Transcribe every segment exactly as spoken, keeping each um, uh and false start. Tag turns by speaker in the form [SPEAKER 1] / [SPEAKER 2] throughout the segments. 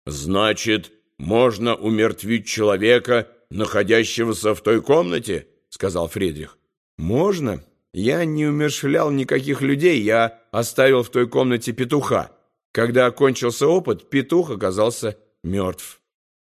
[SPEAKER 1] Значит, можно умертвить человека, находящегося в той комнате, сказал Фридрих. Можно. Я не умерщвлял никаких людей, я оставил в той комнате петуха. Когда окончился опыт, петух оказался мертв.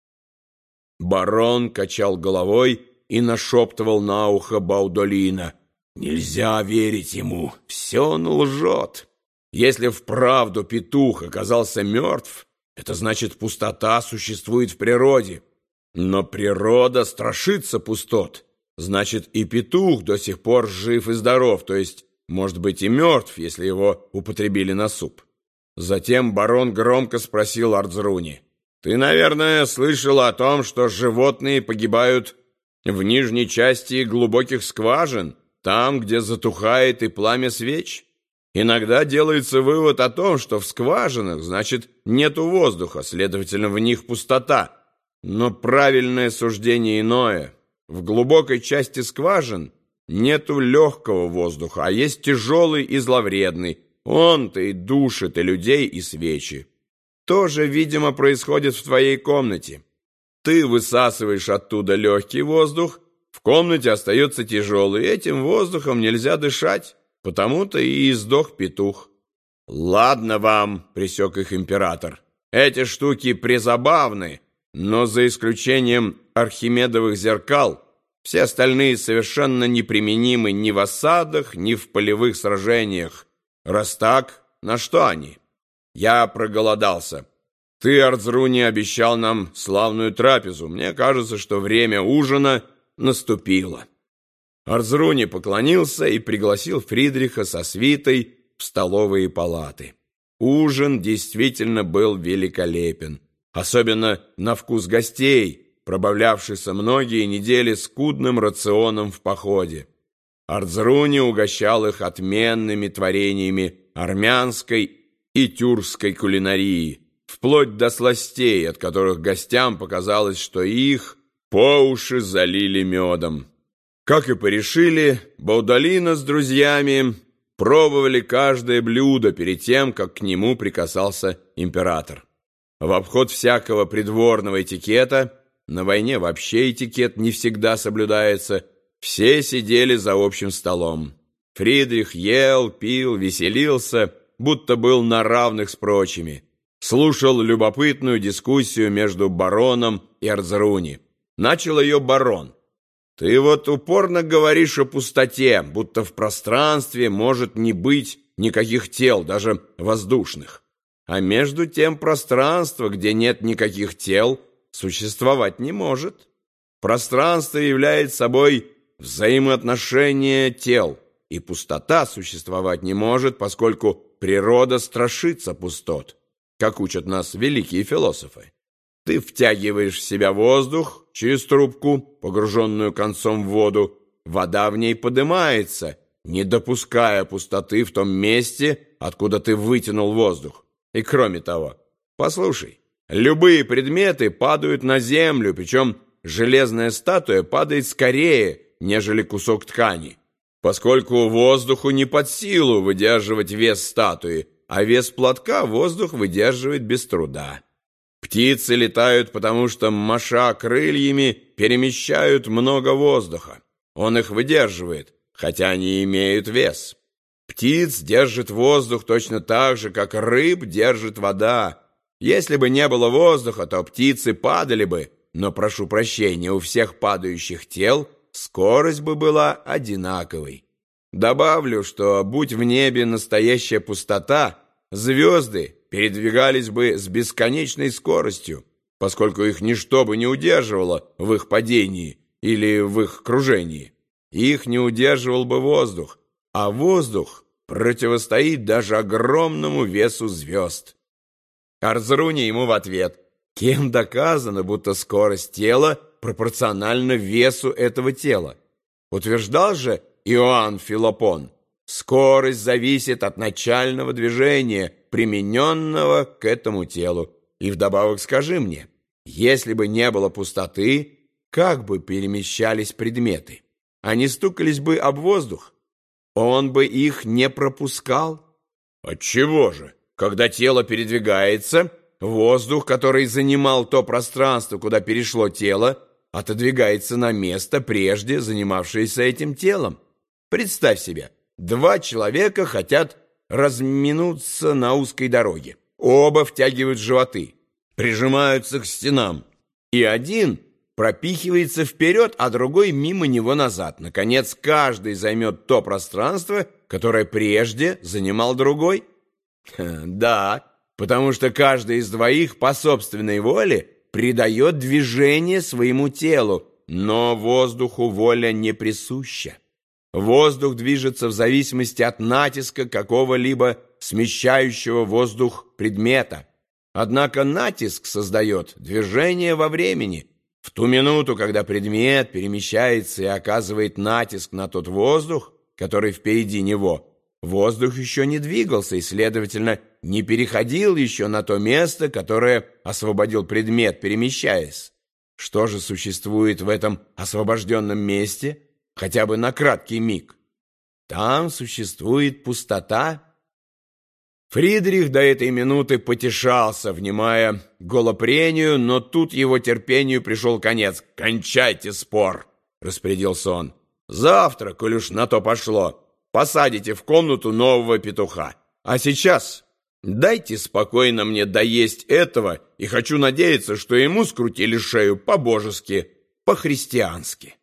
[SPEAKER 1] Барон качал головой и нашептывал на ухо Баудолина: «Нельзя верить ему, все он лжет. Если вправду петух оказался мертв, это значит, пустота существует в природе. Но природа страшится пустот. Значит, и петух до сих пор жив и здоров, то есть, может быть, и мертв, если его употребили на суп». Затем барон громко спросил Арцруни: «Ты, наверное, слышал о том, что животные погибают в нижней части глубоких скважин, там, где затухает и пламя свеч? Иногда делается вывод о том, что в скважинах, значит, нету воздуха, следовательно, в них пустота. Но правильное суждение иное. В глубокой части скважин нету легкого воздуха, а есть тяжелый и зловредный. Он-то и душит и людей, и свечи. То же, видимо, происходит в твоей комнате. Ты высасываешь оттуда легкий воздух, в комнате остается тяжелый, этим воздухом нельзя дышать, потому-то и издох петух». «Ладно вам», — пресек их император, — «эти штуки призабавны, но за исключением архимедовых зеркал, все остальные совершенно неприменимы ни в осадах, ни в полевых сражениях. Раз так, на что они? Я проголодался. Ты, Арцруни, обещал нам славную трапезу. Мне кажется, что время ужина наступило». Арцруни поклонился и пригласил Фридриха со свитой в столовые палаты. Ужин действительно был великолепен, особенно на вкус гостей, пробавлявшихся многие недели скудным рационом в походе. Арцруни угощал их отменными творениями армянской и тюркской кулинарии, вплоть до сластей, от которых гостям показалось, что их по уши залили медом. Как и порешили, Баудолино с друзьями пробовали каждое блюдо перед тем, как к нему прикасался император. В обход всякого придворного этикета, на войне вообще этикет не всегда соблюдается, все сидели за общим столом. Фридрих ел, пил, веселился, будто был на равных с прочими. Слушал любопытную дискуссию между бароном и Арцруни. Начал ее барон. «Ты вот упорно говоришь о пустоте, будто в пространстве может не быть никаких тел, даже воздушных. А между тем пространство, где нет никаких тел, существовать не может. Пространство является собой взаимоотношение тел, и пустота существовать не может, поскольку природа страшится пустот, как учат нас великие философы. Ты втягиваешь в себя воздух через трубку, погруженную концом в воду. Вода в ней поднимается, не допуская пустоты в том месте, откуда ты вытянул воздух. И кроме того, послушай, любые предметы падают на землю, причем железная статуя падает скорее, нежели кусок ткани, поскольку воздуху не под силу выдерживать вес статуи, а вес платка воздух выдерживает без труда. Птицы летают, потому что, маша крыльями, перемещают много воздуха. Он их выдерживает, хотя они имеют вес. Птиц держит воздух точно так же, как рыб держит вода. Если бы не было воздуха, то птицы падали бы, но, прошу прощения, у всех падающих тел скорость бы была одинаковой. Добавлю, что, будь в небе настоящая пустота, звезды передвигались бы с бесконечной скоростью, поскольку их ничто бы не удерживало в их падении или в их кружении. Их не удерживал бы воздух, а воздух противостоит даже огромному весу звезд. Арцруни ему в ответ: кем доказано, будто скорость тела пропорциональна весу этого тела? Утверждал же Иоанн Филопон: скорость зависит от начального движения, примененного к этому телу. И вдобавок скажи мне, если бы не было пустоты, как бы перемещались предметы? Они стукались бы об воздух? Он бы их не пропускал? Отчего же? Когда тело передвигается, воздух, который занимал то пространство, куда перешло тело, отодвигается на место, прежде занимавшееся этим телом. Представь себе, два человека хотят разминуться на узкой дороге. Оба втягивают животы, прижимаются к стенам, и один пропихивается вперед, а другой мимо него назад. Наконец, каждый займет то пространство, которое прежде занимал другой. Да, потому что каждый из двоих по собственной воле придает движение своему телу, но воздуху воля не присуща. Воздух движется в зависимости от натиска какого-либо смещающего воздух предмета. Однако натиск создает движение во времени. В ту минуту, когда предмет перемещается и оказывает натиск на тот воздух, который впереди него, воздух еще не двигался и, следовательно, не переходил еще на то место, которое освободил предмет, перемещаясь. Что же существует в этом освобожденном месте, хотя бы на краткий миг? Там существует пустота. Фридрих до этой минуты потешался, внимая голопрению, но тут его терпению пришел конец. «Кончайте спор!» — распорядился он. «Завтра, коль уж на то пошло, посадите в комнату нового петуха. А сейчас дайте спокойно мне доесть этого, и хочу надеяться, что ему скрутили шею по-божески, по-христиански».